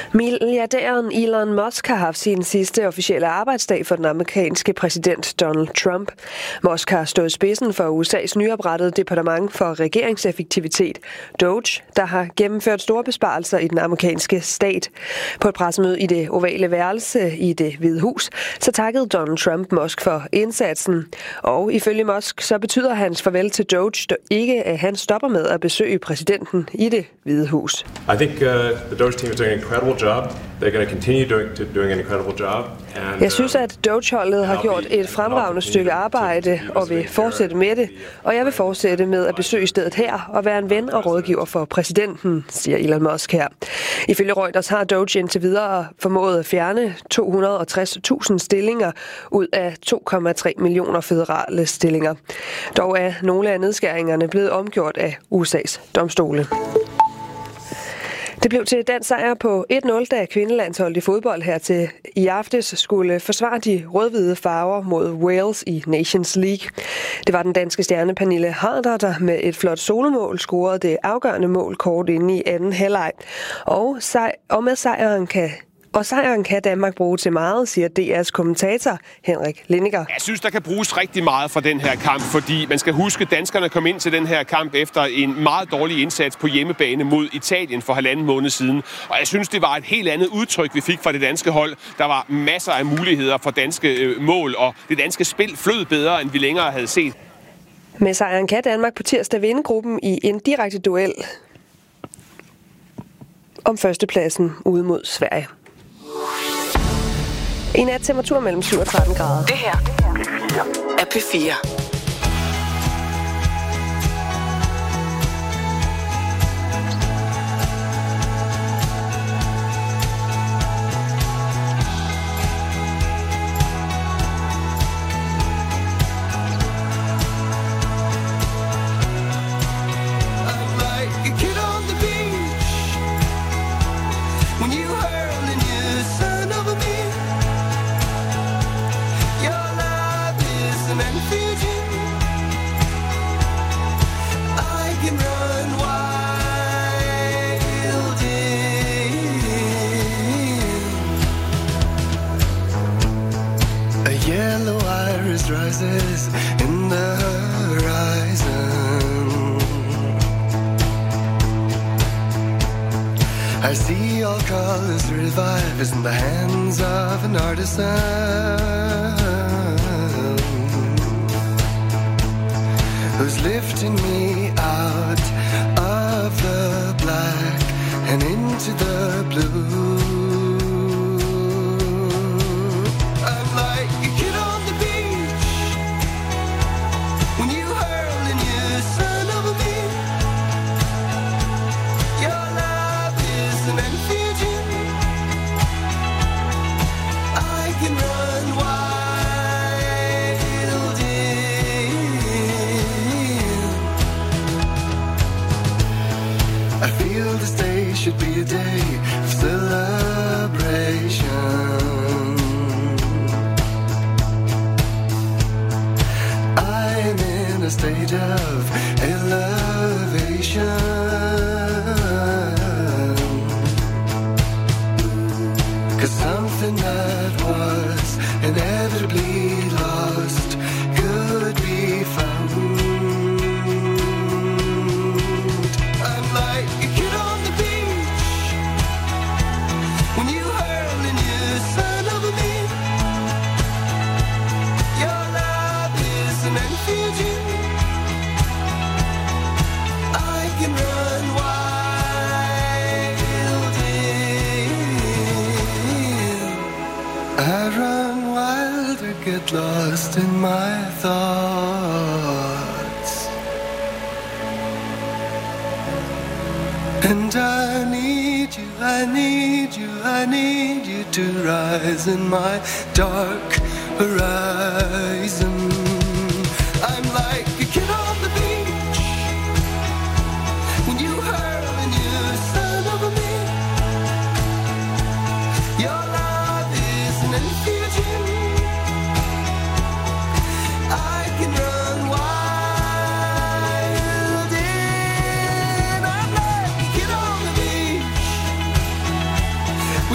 Milliardæren Elon Musk har haft sin sidste officielle arbejdsdag for den amerikanske præsident Donald Trump. Musk har stået spidsen for U S A's nyoprettede departement for regeringseffektivitet, Doge, der har gennemført store besparelser i den amerikanske stat. På et pressemøde i det ovale værelse i det Hvide Hus, så takkede Donald Trump Musk for indsatsen. Og ifølge Musk, så betyder hans farvel til Doge ikke, at han stopper med at besøge præsidenten i det Hvide Hus. I think uh, the Doge team is doing an incredible job. They're going to continue doing, to doing an incredible job. And, jeg synes, at Doge-holdet har gjort et fremragende stykke arbejde og vil fortsætte med det. Og jeg vil fortsætte med at besøge stedet her og være en ven og rådgiver for præsidenten, siger Elon Musk her. Ifølge Reuters har Doge indtil videre formået at fjerne to hundrede og tres tusind stillinger ud af to komma tre millioner føderale stillinger. Dog er nogle af nedskæringerne blevet omgjort af U S A's domstole. Det blev til dansk sejr på et nul, da kvindelandsholdet i fodbold her til i aftes skulle forsvare de rød-hvide farver mod Wales i Nations League. Det var den danske stjerne Pernille Harder, der med et flot solomål scorede det afgørende mål kort inde i anden halvleg. Og, sej- og med sejren kan Og sejren kan Danmark bruge til meget, siger D R's kommentator Henrik Lindiger. Jeg synes, der kan bruges rigtig meget for den her kamp, fordi man skal huske, at danskerne kom ind til den her kamp efter en meget dårlig indsats på hjemmebane mod Italien for halvanden måned siden. Og jeg synes, det var et helt andet udtryk, vi fik fra det danske hold. Der var masser af muligheder for danske mål, og det danske spil flød bedre, end vi længere havde set. Med sejren kan Danmark på tirsdag vinde gruppen i en direkte duel om førstepladsen ude mod Sverige. I nat temperatur mellem syv og tretten grader. Det her er P fire. Rises in the horizon. I see all colors revive as in the hands of an artisan who's lifting me out of the black and into the blue. Should be a day of celebration. I'm in a state of elevation. 'Cause something that was inevitably lost could be found. I'm like a kid on the beach when you hurl and you son of a me. Your love is an infusion. I can run wild in. I run wild or get lost in my thoughts. And I need you, I need you, I need you to rise in my dark horizon. I'm like a kid on the beach when you hurl and you son of a me. Your love is an infusion. I can run wild in. I'm like a kid on the beach.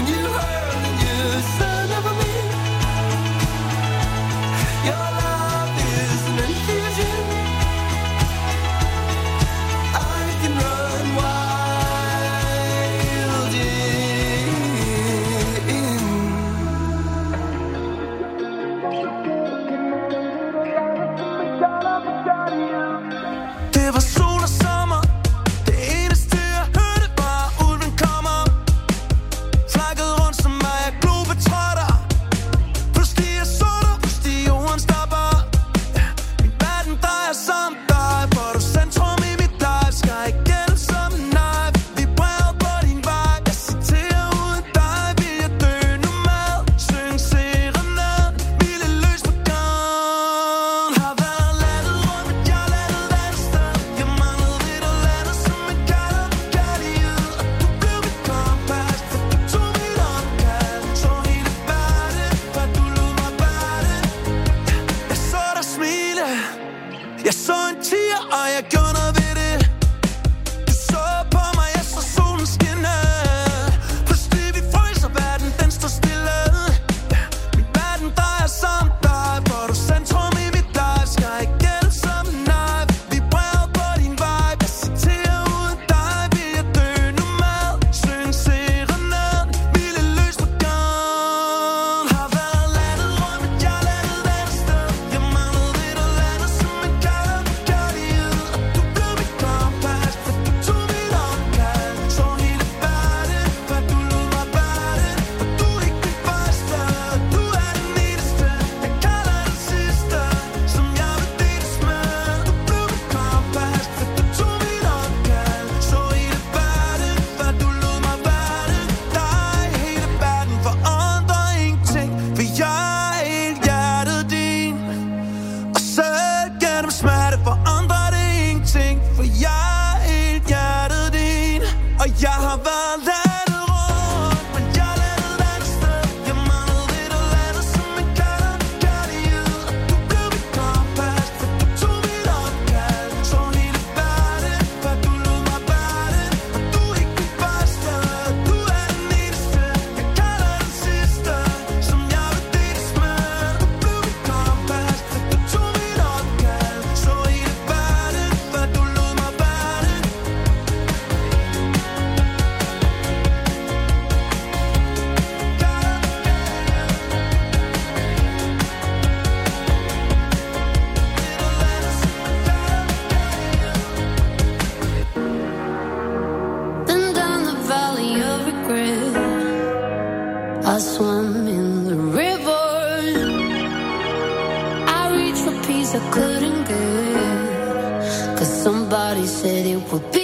så en tiger, og jeg gjorde noget ved det. Du så på mig, jeg så solen skinne. Pludselig vi frøs, og verden den står stille. Min verden drejer sig om dig, for du centrum i mit life. Skal ikke gælde som en knife. Vi bræger på din vibe. Jeg citerer uden dig, vil jeg dø nu med. Syng serenade, ville løs på gang. Har været landet rundt, men jeg landede et sted. Jeg manglede lidt at lande som en kærlighed, kærlighed. Og du blev mit kompas, for du tog mit opkald. Så hele verden, for du lod mig være det. Og du er ikke min første, du er den eneste. Jeg kalder den sidste, som jeg vil deles med. Du blev mit kompas, for du tog mit opkald. Så hele verden, for du lod mig være det. Dig, hele verden forandrer ingenting, for jeg er helt hjertet din. Og selv gennem smerte forandrer det ingenting, for jeg er helt hjertet din. Og jeg har været landet rundt, men jeg landede et andet sted. Jeg manglede lidt at lande som en kærlighed. Og du blev mit kompas, for du tog mit opkald. Så hele verden, for du lod mig være det. Og du er ikke min første, du er den eneste. Jeg kalder den sidste, som jeg vil deles med. Du blev mit kompas, for du tog mit opkald. Så hele verden, for du lod mig være det. Then down the valley of regret, I swam in the river. I reached for peace I couldn't get, 'cause somebody said it would be